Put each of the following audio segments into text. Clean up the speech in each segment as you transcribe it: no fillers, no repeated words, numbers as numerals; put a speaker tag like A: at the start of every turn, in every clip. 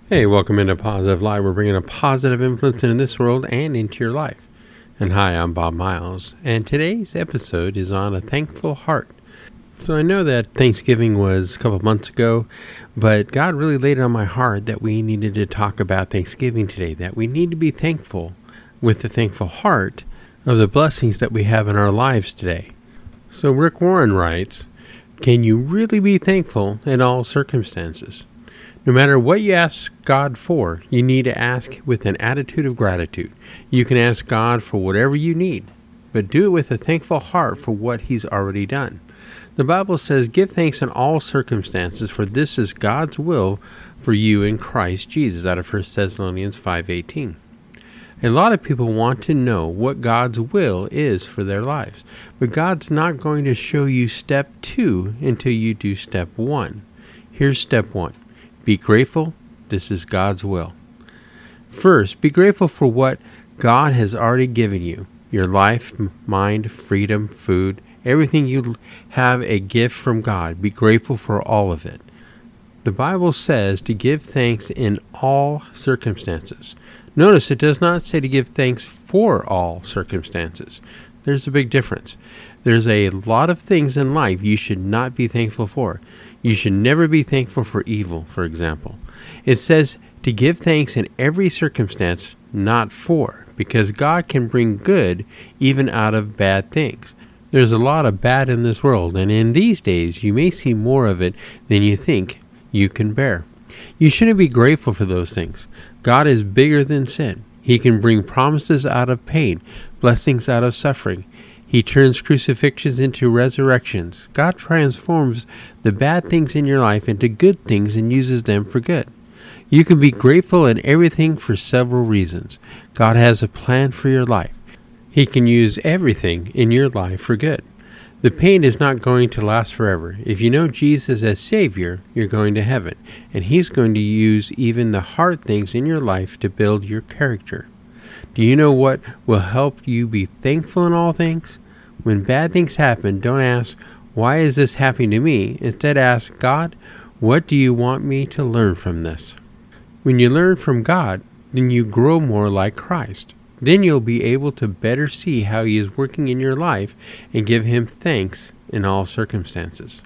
A: Hey, welcome into Positive Life. We're bringing a positive influence into this world and into your life. And hi, I'm Bob Miles, and today's episode is on a thankful heart. So I know that Thanksgiving was a couple of months ago, but God really laid it on my heart that we needed to talk about Thanksgiving today, that we need to be thankful with a thankful heart of the blessings that we have in our lives today. So Rick Warren writes, "Can you really be thankful in all circumstances? No matter what you ask God for, you need to ask with an attitude of gratitude. You can ask God for whatever you need, but do it with a thankful heart for what He's already done. The Bible says, give thanks in all circumstances, for this is God's will for you in Christ Jesus, out of 1 Thessalonians 5:18. A lot of people want to know what God's will is for their lives, but God's not going to show you step 2 until you do step 1. Here's step 1. Be grateful. This is God's will. First, be grateful for what God has already given you. Your life, mind, freedom, food, everything you have a gift from God. Be grateful for all of it. The Bible says to give thanks in all circumstances. Notice it does not say to give thanks for all circumstances. There's a big difference. There's a lot of things in life you should not be thankful for. You should never be thankful for evil, for example. It says to give thanks in every circumstance, not for, because God can bring good even out of bad things. There's a lot of bad in this world, and in these days you may see more of it than you think you can bear. You shouldn't be grateful for those things. God is bigger than sin. He can bring promises out of pain, blessings out of suffering. He turns crucifixions into resurrections. God transforms the bad things in your life into good things and uses them for good. You can be grateful in everything for several reasons. God has a plan for your life. He can use everything in your life for good. The pain is not going to last forever. If you know Jesus as Savior, you're going to heaven, and He's going to use even the hard things in your life to build your character. Do you know what will help you be thankful in all things? When bad things happen, don't ask, why is this happening to me? Instead ask, God, what do you want me to learn from this? When you learn from God, then you grow more like Christ. Then you'll be able to better see how He is working in your life and give Him thanks in all circumstances.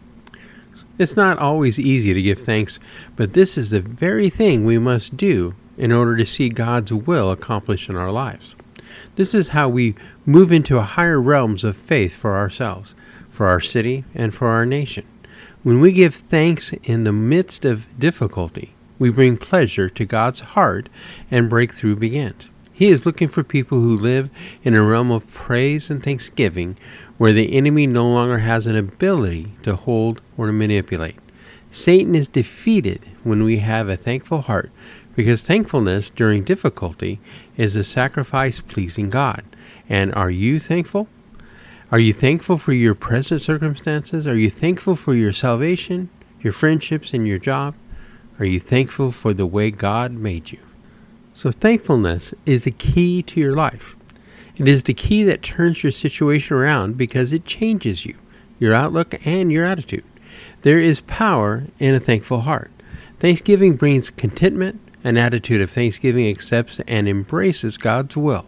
A: It's not always easy to give thanks, but this is the very thing we must do in order to see God's will accomplished in our lives. This is how we move into higher realms of faith for ourselves, for our city, and for our nation. When we give thanks in the midst of difficulty, we bring pleasure to God's heart and breakthrough begins. He is looking for people who live in a realm of praise and thanksgiving where the enemy no longer has an ability to hold or to manipulate. Satan is defeated when we have a thankful heart, because thankfulness during difficulty is a sacrifice pleasing God. And are you thankful? Are you thankful for your present circumstances? Are you thankful for your salvation, your friendships, and your job? Are you thankful for the way God made you? So thankfulness is the key to your life. It is the key that turns your situation around because it changes you, your outlook, and your attitude. There is power in a thankful heart. Thanksgiving brings contentment. An attitude of thanksgiving accepts and embraces God's will.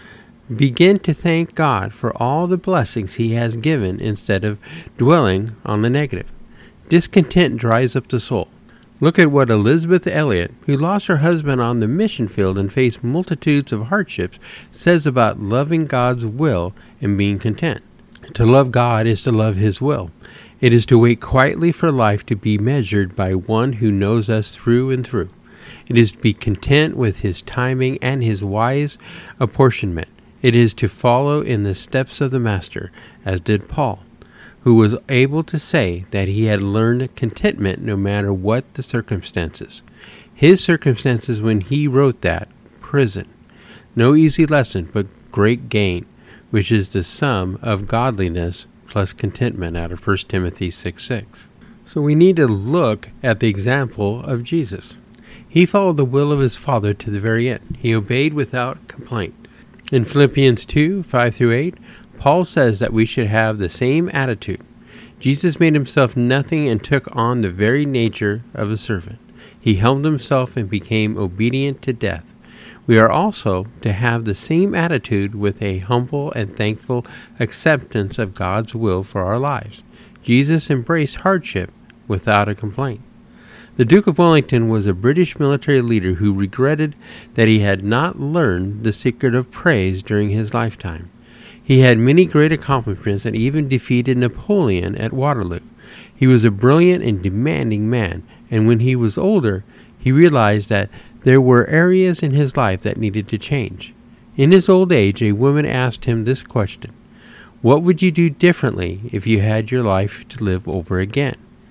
A: Begin to thank God for all the blessings He has given instead of dwelling on the negative. Discontent dries up the soul. Look at what Elizabeth Elliot, who lost her husband on the mission field and faced multitudes of hardships, says about loving God's will and being content. To love God is to love His will. It is to wait quietly for life to be measured by one who knows us through and through. It is to be content with His timing and His wise apportionment. It is to follow in the steps of the Master, as did Paul, who was able to say that he had learned contentment no matter what the circumstances. His circumstances when he wrote that, prison. No easy lesson, but great gain, which is the sum of godliness plus contentment, out of 1 Timothy 6:6. So we need to look at the example of Jesus. He followed the will of His Father to the very end. He obeyed without complaint. In Philippians 2:5-8, Paul says that we should have the same attitude. Jesus made Himself nothing and took on the very nature of a servant. He humbled himself and became obedient to death. We are also to have the same attitude with a humble and thankful acceptance of God's will for our lives. Jesus embraced hardship without a complaint. The Duke of Wellington was a British military leader who regretted that he had not learned the secret of praise during his lifetime. He had many great accomplishments and even defeated Napoleon at Waterloo. He was a brilliant and demanding man, and when he was older, he realized that there were areas in his life that needed to change. In his old age, a woman asked him this question: "What would you do differently if you had your life to live over again?"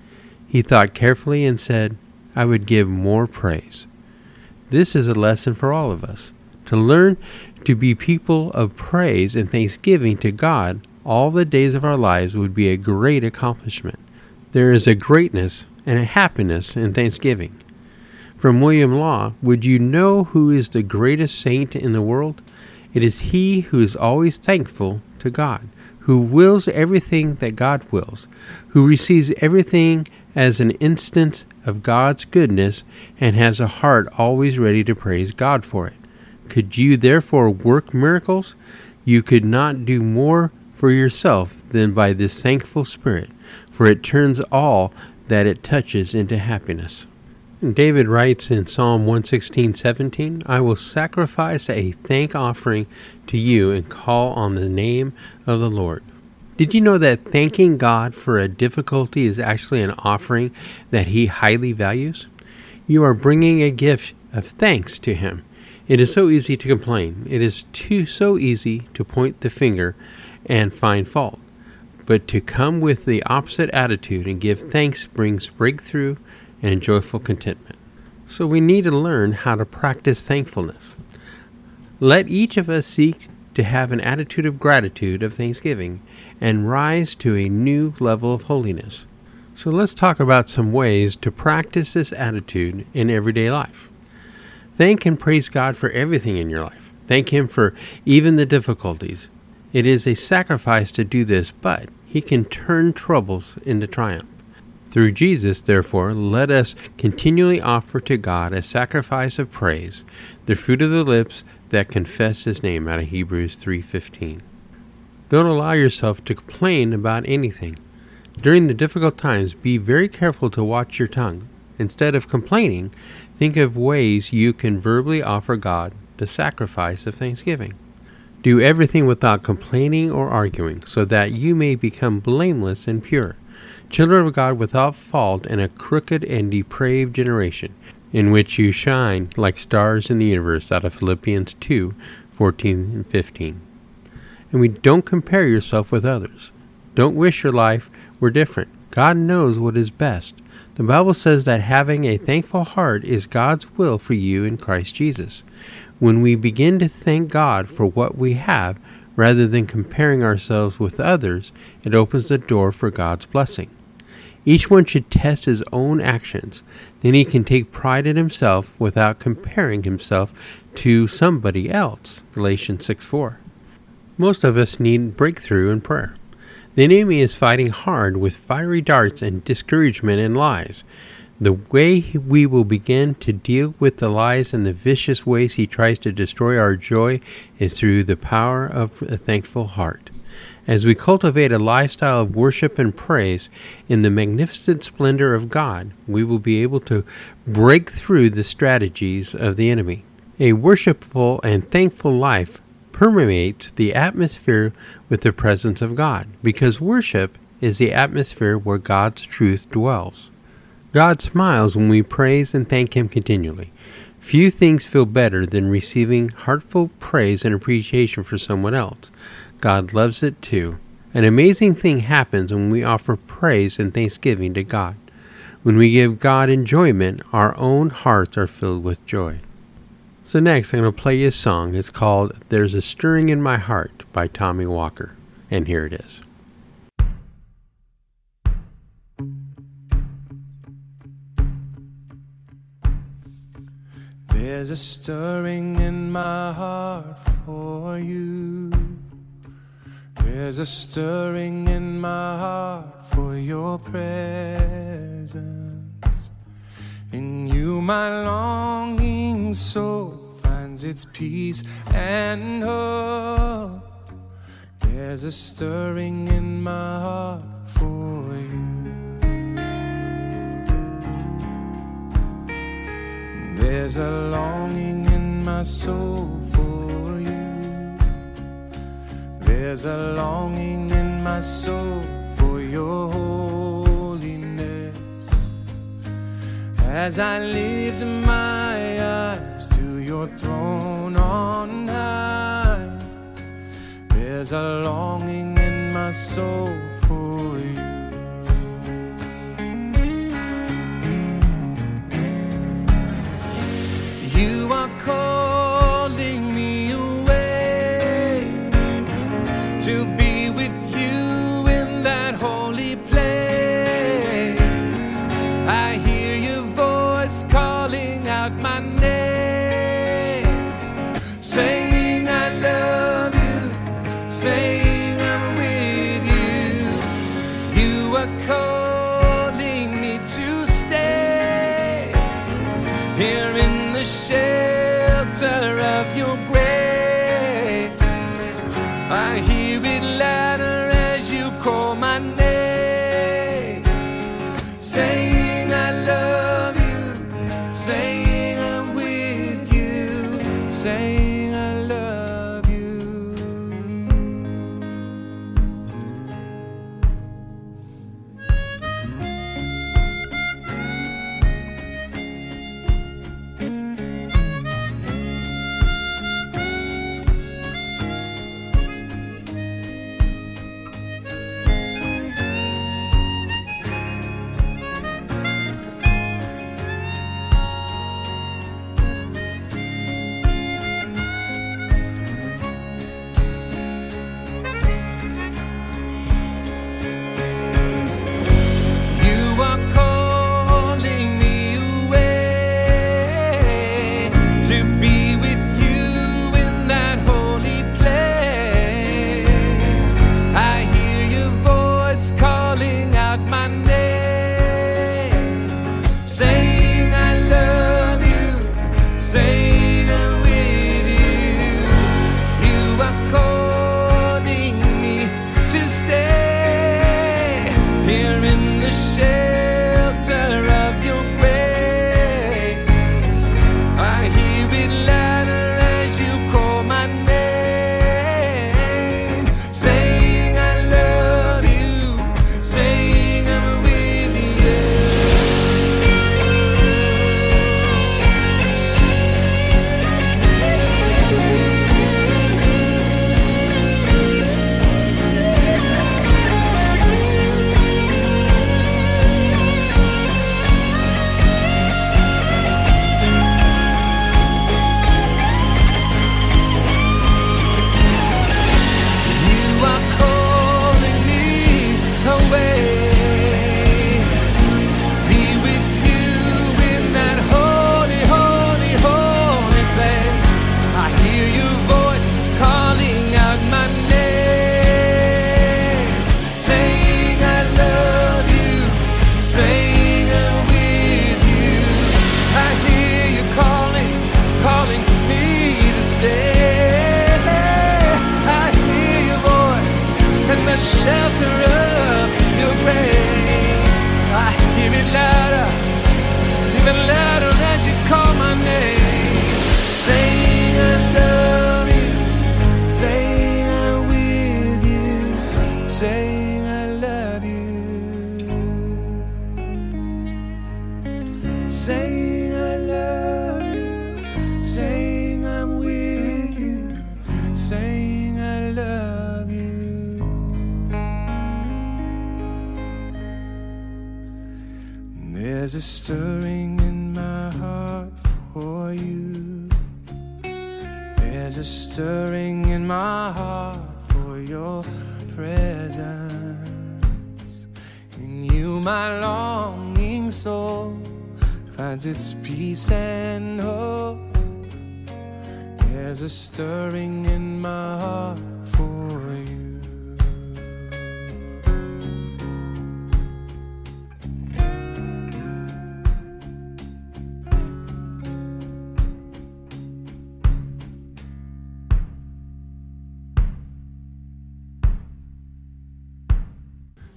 A: He thought carefully and said, "I would give more praise." This is a lesson for all of us. To learn to be people of praise and thanksgiving to God all the days of our lives would be a great accomplishment. There is a greatness and a happiness in thanksgiving. From William Law, would you know who is the greatest saint in the world? It is he who is always thankful to God, who wills everything that God wills, who receives everything as an instance of God's goodness and has a heart always ready to praise God for it. Could you therefore work miracles? You could not do more for yourself than by this thankful spirit, for it turns all that it touches into happiness. David writes in Psalm 116:17, "I will sacrifice a thank offering to you and call on the name of the Lord." Did you know that thanking God for a difficulty is actually an offering that He highly values? You are bringing a gift of thanks to Him. It is so easy to complain. It is so easy to point the finger and find fault. But to come with the opposite attitude and give thanks brings breakthrough and joyful contentment. So we need to learn how to practice thankfulness. Let each of us seek to have an attitude of gratitude, of thanksgiving, and rise to a new level of holiness. So let's talk about some ways to practice this attitude in everyday life. Thank and praise God for everything in your life. Thank Him for even the difficulties. It is a sacrifice to do this, but He can turn troubles into triumph. Through Jesus, therefore, let us continually offer to God a sacrifice of praise, the fruit of the lips that confess His name, out of Hebrews 3:15. Don't allow yourself to complain about anything. During the difficult times, be very careful to watch your tongue. Instead of complaining, think of ways you can verbally offer God the sacrifice of thanksgiving. Do everything without complaining or arguing, so that you may become blameless and pure, children of God without fault in a crooked and depraved generation, in which you shine like stars in the universe, out of Philippians 2:14 and 15. And we don't compare yourself with others. Don't wish your life were different. God knows what is best. The Bible says that having a thankful heart is God's will for you in Christ Jesus. When we begin to thank God for what we have, rather than comparing ourselves with others, it opens the door for God's blessing. Each one should test his own actions. Then he can take pride in himself without comparing himself to somebody else. Galatians 6:4. Most of us need breakthrough in prayer. The enemy is fighting hard with fiery darts and discouragement and lies. The way we will begin to deal with the lies and the vicious ways he tries to destroy our joy is through the power of a thankful heart. As we cultivate a lifestyle of worship and praise in the magnificent splendor of God, we will be able to break through the strategies of the enemy. A worshipful and thankful life permeates the atmosphere with the presence of God, because worship is the atmosphere where God's truth dwells. God smiles when we praise and thank Him continually. Few things feel better than receiving heartfelt praise and appreciation for someone else. God loves it too. An amazing thing happens when we offer praise and thanksgiving to God. When we give God enjoyment, our own hearts are filled with joy. So next, I'm going to play you a song. It's called "There's a Stirring in My Heart" by Tommy Walker. And here it is.
B: There's a stirring in my heart for you. There's a stirring in my heart for your presence. In you my longing soul finds its peace and hope. There's a stirring in my heart for you. There's a longing in my soul for you. There's a longing in my soul for your holiness. As I lift my eyes to your throne on high, there's a longing in my soul for you. You are calling me away to be with you in that holy place. I hear your voice calling out my name, saying I love you, saying I'm with you. You are calling me to stay here in the shelter of your grace. I hear it louder as you call my name, saying I love you, saying I'm with you, saying I love you. Saying I love you, saying I'm with you. You are calling me to stay here in the shelter of your grace. I hear it louder as you call my name, saying I love you, saying I'm with you. Shelter of your grace. I hear it louder, even louder as you call my name, saying I love you, saying I'm with you, saying I love you, saying I love you, saying I'm with you, saying I love you. There's a stirring in my heart for you. There's a stirring in my heart for your presence. In you my longing soul finds its peace and hope. There's a stirring in my heart for you.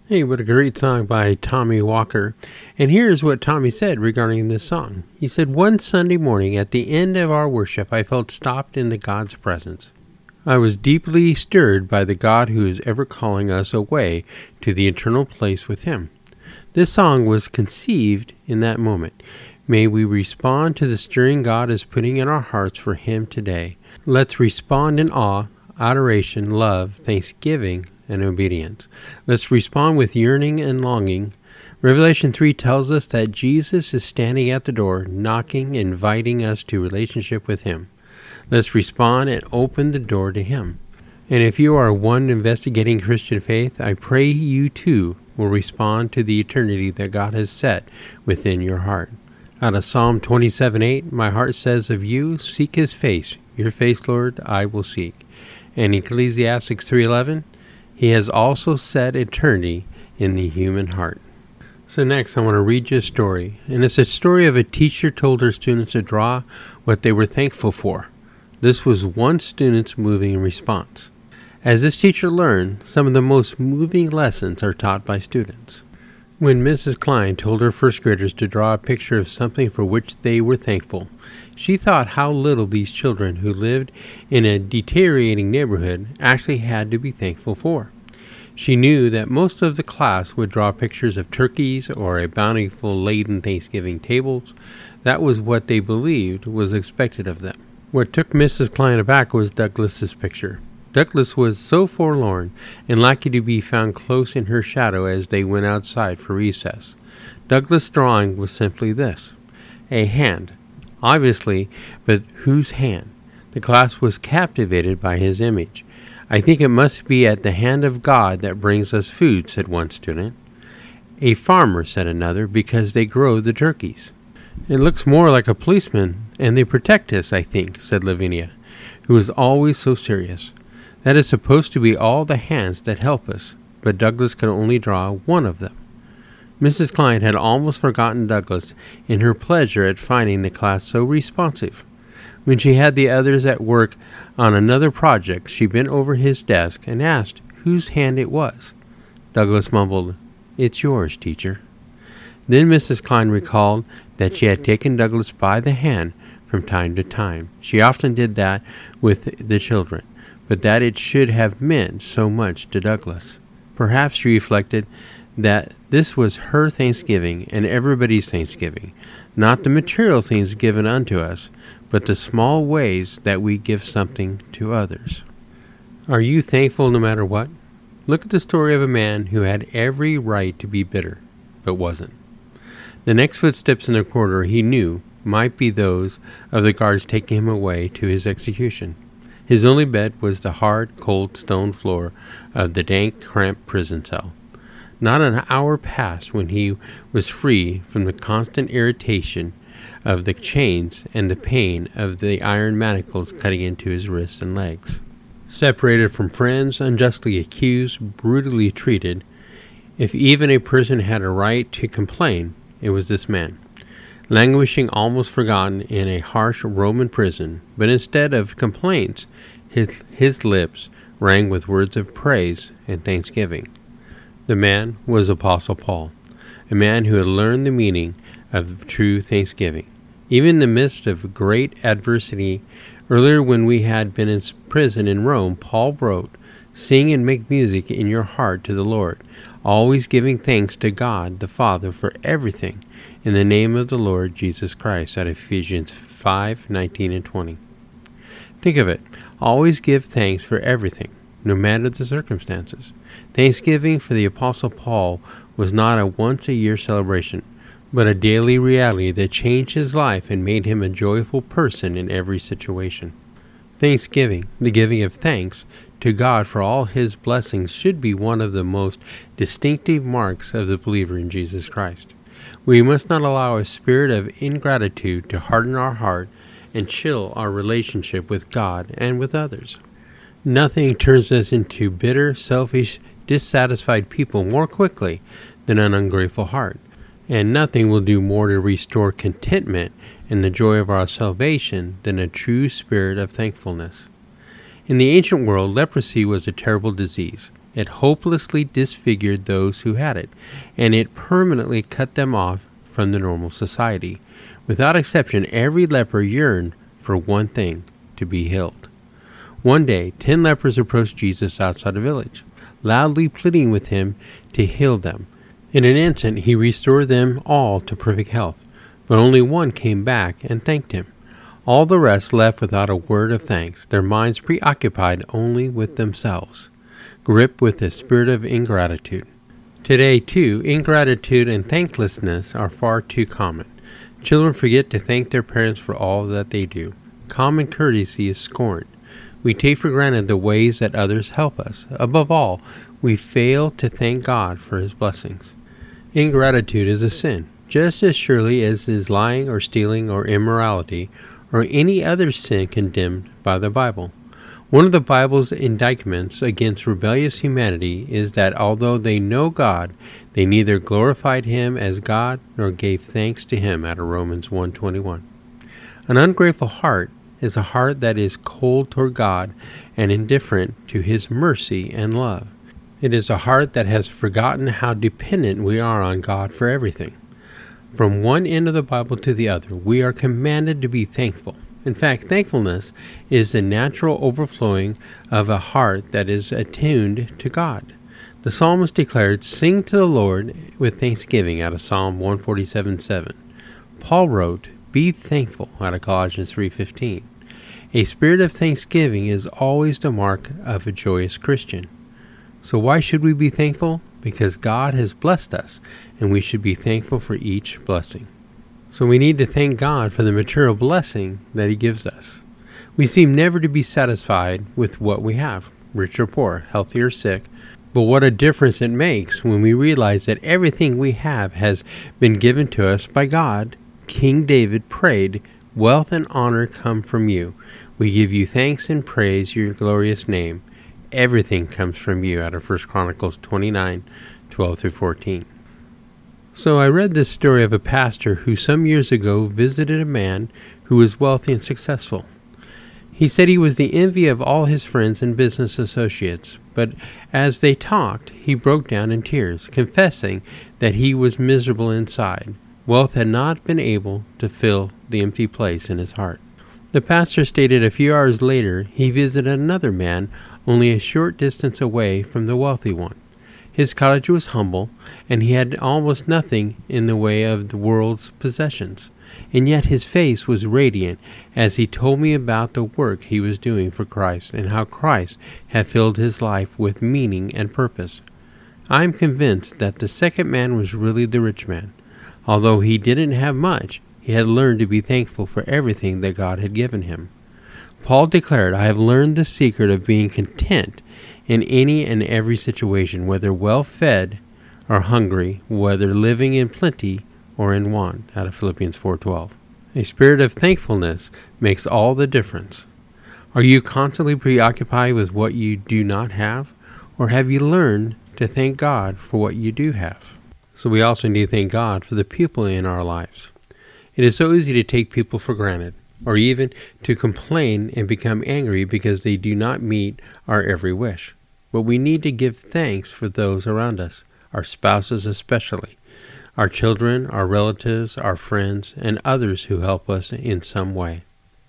A: Hey, what a great song by Tommy Walker. And here's what Tommy said regarding this song. He said, "One Sunday morning at the end of our worship, I felt stopped into God's presence. I was deeply stirred by the God who is ever calling us away to the eternal place with Him. This song was conceived in that moment. May we respond to the stirring God is putting in our hearts for Him today. Let's respond in awe, adoration, love, thanksgiving, and obedience. Let's respond with yearning and longing. Revelation 3 tells us that Jesus is standing at the door, knocking, inviting us to relationship with Him. Let's respond and open the door to Him. And if you are one investigating Christian faith, I pray you too will respond to the eternity that God has set within your heart. Out of Psalm 27:8, my heart says of you, seek His face. Your face, Lord, I will seek. And Ecclesiastes 3:11, He has also set eternity in the human heart. So next, I want to read you a story. And it's a story of a teacher told her students to draw what they were thankful for. This was one student's moving response. As this teacher learned, some of the most moving lessons are taught by students. When Mrs. Klein told her first graders to draw a picture of something for which they were thankful, she thought how little these children who lived in a deteriorating neighborhood actually had to be thankful for. She knew that most of the class would draw pictures of turkeys or a bountiful laden Thanksgiving tables. That was what they believed was expected of them. What took Mrs. Klein aback was Douglas's picture. Douglas was so forlorn and lucky to be found close in her shadow as they went outside for recess. Douglas' drawing was simply this: a hand. Obviously, but whose hand? The class was captivated by his image. I think it must be at the hand of God that brings us food, said one student. A farmer, said another, because they grow the turkeys. It looks more like a policeman, and they protect us, I think, said Lavinia, who was always so serious. That is supposed to be all the hands that help us, but Douglas could only draw one of them. Mrs. Klein had almost forgotten Douglas in her pleasure at finding the class so responsive. When she had the others at work on another project, she bent over his desk and asked whose hand it was. Douglas mumbled, "It's yours, teacher." Then Mrs. Klein recalled that she had taken Douglas by the hand from time to time. She often did that with the children, but that it should have meant so much to Douglas. Perhaps she reflected that this was her Thanksgiving and everybody's Thanksgiving, not the material things given unto us, but the small ways that we give something to others. Are you thankful no matter what? Look at the story of a man who had every right to be bitter, but wasn't. The next footsteps in the corridor he knew might be those of the guards taking him away to his execution. His only bed was the hard, cold stone floor of the dank, cramped prison cell. Not an hour passed when he was free from the constant irritation of the chains and the pain of the iron manacles cutting into his wrists and legs. Separated from friends, unjustly accused, brutally treated, if even a person had a right to complain, it was this man, languishing almost forgotten in a harsh Roman prison, but instead of complaints, his lips rang with words of praise and thanksgiving. The man was Apostle Paul, a man who had learned the meaning of true thanksgiving. Even in the midst of great adversity, earlier when we had been in prison in Rome, Paul wrote, "Sing and make music in your heart to the Lord, always giving thanks to God the Father for everything, in the name of the Lord Jesus Christ," at Ephesians 5:19 and 20. Think of it. Always give thanks for everything, no matter the circumstances. Thanksgiving for the Apostle Paul was not a once-a-year celebration, but a daily reality that changed his life and made him a joyful person in every situation. Thanksgiving, the giving of thanks to God for all His blessings, should be one of the most distinctive marks of the believer in Jesus Christ. We must not allow a spirit of ingratitude to harden our heart and chill our relationship with God and with others. Nothing turns us into bitter, selfish, dissatisfied people more quickly than an ungrateful heart, and nothing will do more to restore contentment and the joy of our salvation than a true spirit of thankfulness. In the ancient world, leprosy was a terrible disease. It hopelessly disfigured those who had it, and it permanently cut them off from the normal society. Without exception, every leper yearned for one thing: to be healed. One day, 10 lepers approached Jesus outside a village, loudly pleading with him to heal them. In an instant, he restored them all to perfect health, but only one came back and thanked him. All the rest left without a word of thanks, their minds preoccupied only with themselves, gripped with the spirit of ingratitude. Today, too, ingratitude and thanklessness are far too common. Children forget to thank their parents for all that they do. Common courtesy is scorned. We take for granted the ways that others help us. Above all, we fail to thank God for His blessings. Ingratitude is a sin, just as surely as is lying or stealing or immorality or any other sin condemned by the Bible. One of the Bible's indictments against rebellious humanity is that although they know God, they neither glorified Him as God nor gave thanks to Him, out of Romans 1:21. An ungrateful heart is a heart that is cold toward God and indifferent to His mercy and love. It is a heart that has forgotten how dependent we are on God for everything. From one end of the Bible to the other, we are commanded to be thankful. In fact, thankfulness is the natural overflowing of a heart that is attuned to God. The psalmist declared, "Sing to the Lord with thanksgiving," out of Psalm 147:7. Paul wrote, "Be thankful," out of Colossians 3:15. A spirit of thanksgiving is always the mark of a joyous Christian. So why should we be thankful? Because God has blessed us, and we should be thankful for each blessing. So we need to thank God for the material blessing that He gives us. We seem never to be satisfied with what we have, rich or poor, healthy or sick, but what a difference it makes when we realize that everything we have has been given to us by God. King David prayed, "Wealth and honor come from you. We give you thanks and praise your glorious name. Everything comes from you," out of 1 Chronicles 29:12-14. So I read this story of a pastor who some years ago visited a man who was wealthy and successful. He said he was the envy of all his friends and business associates, but as they talked, he broke down in tears, confessing that he was miserable inside. Wealth had not been able to fill the empty place in his heart. The pastor stated a few hours later he visited another man only a short distance away from the wealthy one. His cottage was humble, and he had almost nothing in the way of the world's possessions, and yet his face was radiant as he told me about the work he was doing for Christ and how Christ had filled his life with meaning and purpose. I am convinced that the second man was really the rich man. Although he didn't have much, he had learned to be thankful for everything that God had given him. Paul declared, "I have learned the secret of being content in any and every situation, whether well-fed or hungry, whether living in plenty or in want," out of Philippians 4:12. A spirit of thankfulness makes all the difference. Are you constantly preoccupied with what you do not have, or have you learned to thank God for what you do have? So we also need to thank God for the people in our lives. It is so easy to take people for granted, or even to complain and become angry because they do not meet our every wish. But we need to give thanks for those around us, our spouses especially, our children, our relatives, our friends, and others who help us in some way.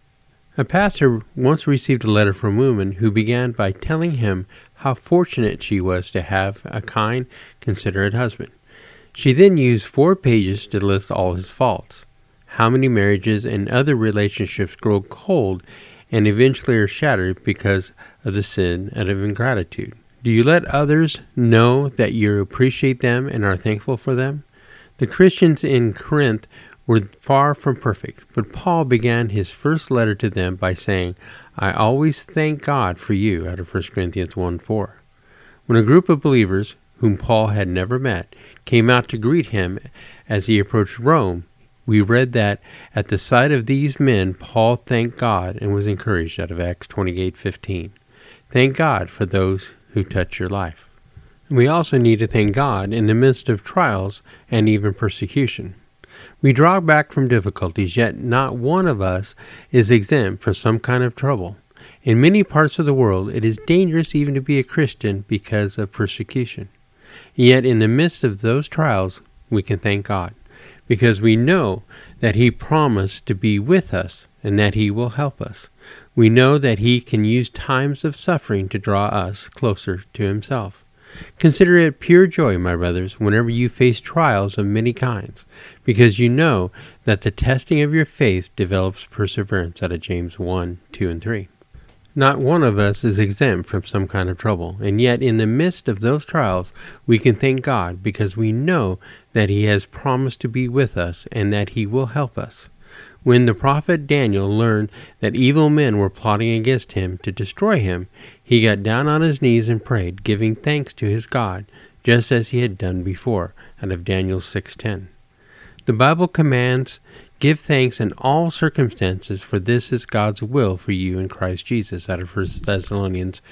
A: A pastor once received a letter from a woman who began by telling him how fortunate she was to have a kind, considerate husband. She then used 4 pages to list all his faults. How many marriages and other relationships grow cold and eventually are shattered because of the sin of ingratitude? Do you let others know that you appreciate them and are thankful for them? The Christians in Corinth were far from perfect, but Paul began his first letter to them by saying, "I always thank God for you," out of 1 Corinthians 1:4. When a group of believers, whom Paul had never met, came out to greet him as he approached Rome, we read that at the sight of these men, Paul thanked God and was encouraged, out of Acts 28:15. Thank God for those who touch your life. And we also need to thank God in the midst of trials and even persecution. We draw back from difficulties, yet not one of us is exempt from some kind of trouble. In many parts of the world, it is dangerous even to be a Christian because of persecution. Yet in the midst of those trials, we can thank God, because we know that He promised to be with us and that He will help us. We know that He can use times of suffering to draw us closer to Himself. Consider it pure joy, my brothers, whenever you face trials of many kinds, because you know that the testing of your faith develops perseverance, out of James 1, 2, and 3. Not one of us is exempt from some kind of trouble, and yet in the midst of those trials, we can thank God because we know that He has promised to be with us and that He will help us. When the prophet Daniel learned that evil men were plotting against him to destroy him, he got down on his knees and prayed, giving thanks to his God, just as he had done before, out of Daniel 6:10. The Bible commands, "Give thanks in all circumstances, for this is God's will for you in Christ Jesus," out of 1 Thessalonians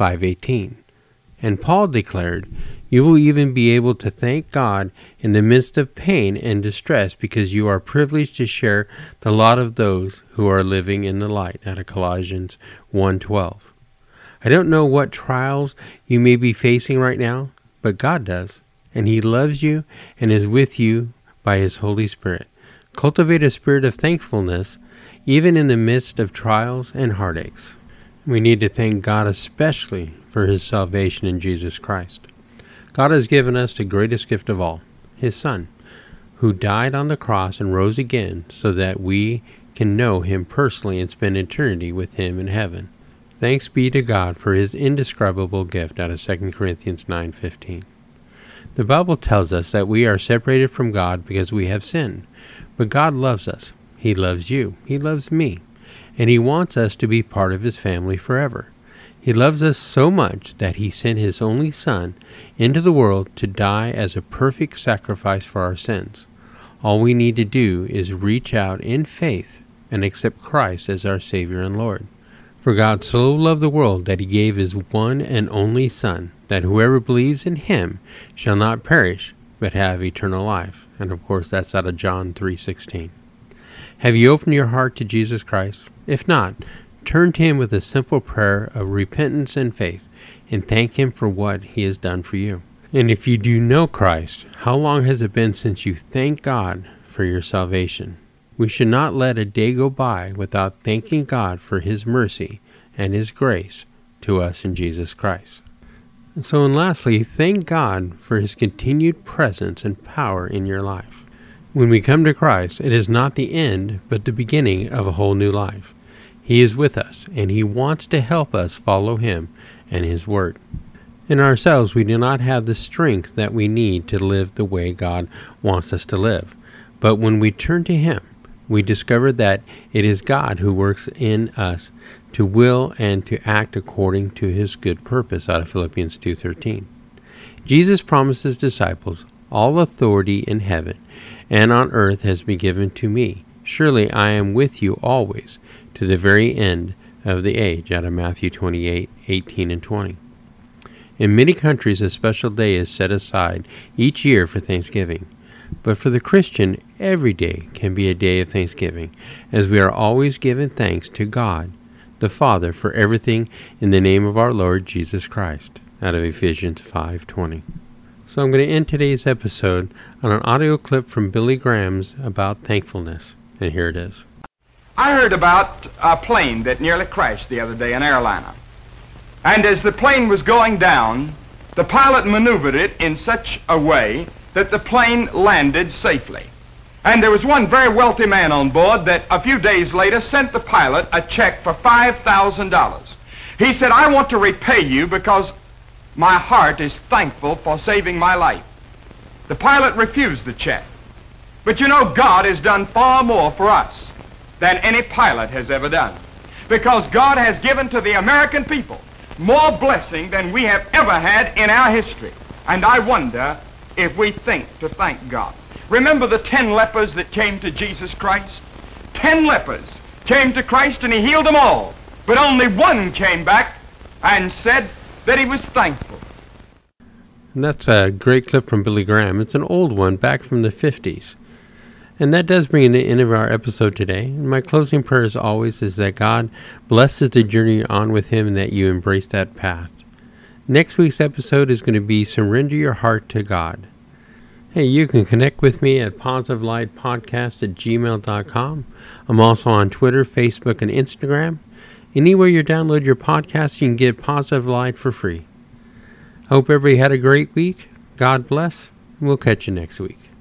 A: 5:18. And Paul declared, "You will even be able to thank God in the midst of pain and distress because you are privileged to share the lot of those who are living in the light," out of Colossians 1:12. I don't know what trials you may be facing right now, but God does, and He loves you and is with you by His Holy Spirit. Cultivate a spirit of thankfulness even in the midst of trials and heartaches. We need to thank God especially for His salvation in Jesus Christ. God has given us the greatest gift of all, His Son, who died on the cross and rose again so that we can know Him personally and spend eternity with Him in heaven. Thanks be to God for His indescribable gift, out of 2 Corinthians 9:15. The Bible tells us that we are separated from God because we have sinned, but God loves us. He loves you. He loves me. And He wants us to be part of His family forever. He loves us so much that He sent His only Son into the world to die as a perfect sacrifice for our sins. All we need to do is reach out in faith and accept Christ as our Savior and Lord. For God so loved the world that He gave His one and only Son, that whoever believes in Him shall not perish, but have eternal life. And of course, that's out of John 3:16. Have you opened your heart to Jesus Christ? If not, turn to Him with a simple prayer of repentance and faith, and thank Him for what He has done for you. And if you do know Christ, how long has it been since you thanked God for your salvation? We should not let a day go by without thanking God for His mercy and His grace to us in Jesus Christ. And lastly, thank God for His continued presence and power in your life. When we come to Christ, it is not the end, but the beginning of a whole new life. He is with us, and He wants to help us follow Him and His Word. In ourselves, we do not have the strength that we need to live the way God wants us to live. But when we turn to Him, we discover that it is God who works in us to will and to act according to His good purpose, out of Philippians 2:13. Jesus promised His disciples, "All authority in heaven and on earth has been given to me. Surely I am with you always, to the very end of the age," out of Matthew 28:18 and 20. In many countries, a special day is set aside each year for Thanksgiving. But for the Christian, every day can be a day of thanksgiving, as we are always giving thanks to God, the Father, for everything in the name of our Lord Jesus Christ, out of Ephesians 5:20. So I'm going to end today's episode on an audio clip from Billy Graham's about thankfulness, and here it is.
C: I heard about a plane that nearly crashed the other day, an airliner. And as the plane was going down, the pilot maneuvered it in such a way that the plane landed safely. And there was one very wealthy man on board that a few days later sent the pilot a check for $5,000. He said, "I want to repay you because my heart is thankful for saving my life." The pilot refused the check. But you know, God has done far more for us than any pilot has ever done, because God has given to the American people more blessing than we have ever had in our history. And I wonder if we think to thank God. Remember the 10 lepers that came to Jesus Christ? 10 lepers came to Christ and He healed them all, but only one came back and said that he was thankful.
A: And that's a great clip from Billy Graham. It's an old one back from the 50s. And that does bring the end of our episode today. And my closing prayer, as always, is that God blesses the journey on with Him and that you embrace that path. Next week's episode is going to be Surrender Your Heart to God. Hey, you can connect with me at positivelightpodcast@gmail.com. I'm also on Twitter, Facebook, and Instagram. Anywhere you download your podcast, you can get Positive Light for free. I hope everybody had a great week. God bless. We'll catch you next week.